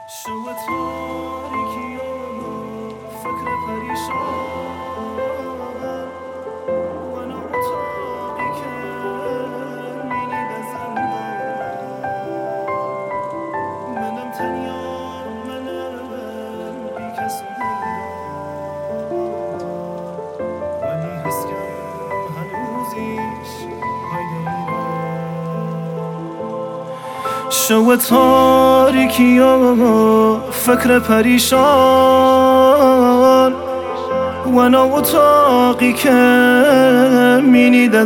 شو تاریکی و فکر پریشان و ناتاقی که مینی به زندان منم تنیا منم بی کس و حیران ولی حس کم هنوزیش هایده ایران شو تاریکی و فکر پریشان و اتاقی که مینید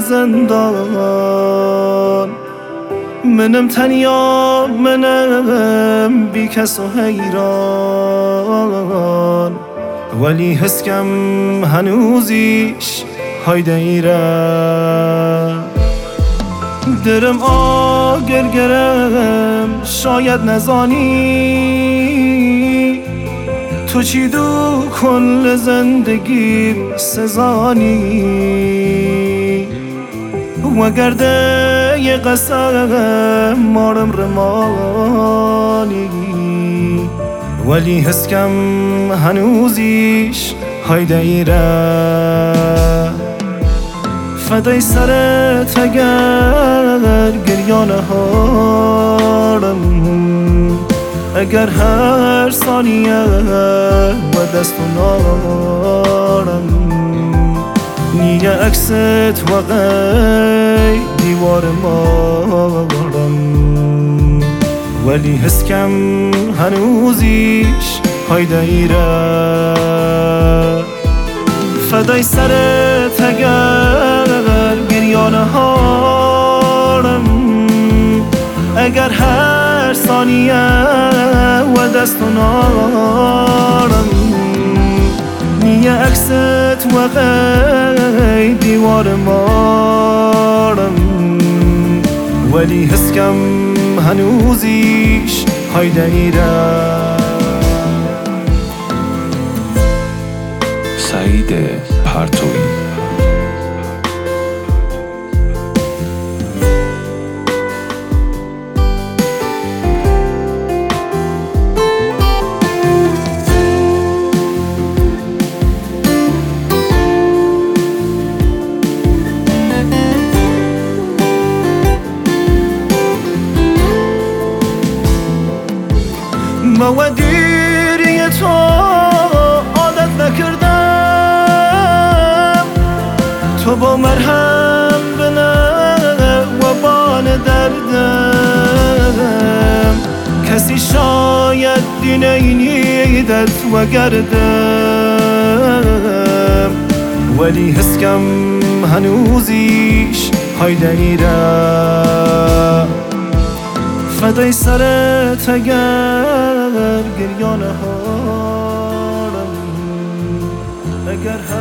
زندان منم تنیا منم بی کس و حیران ولی حس کم هنوزیش هایده ایران درم آگرگرم شاید نزانی تو چی دو کل زندگی سزانی و گرده یه قسم مارم رمانی ولی حس کم هنوزیش هایده ایره فدای سرت اگر گریانه هارم اگر هر ثانیه و دست و نارم نیه عکست و غی دیوار مارم ولی حس کم هنوزیش هایده ایره فدای سرت اگر گریانه هارم اگر هر ثانیه و دست و نارم نیه عکست و غی دیوار مارم ولی حس کم هنوزیش هایده ایره سعید پرتویی با دیری تو عادت نکردم تو با مرهم بنه و بان دردم کسی شاید دینینیدت و گردم ولی حس کم هنوزیش هایده ایره فدای سرت اگر گریانه هارم اگر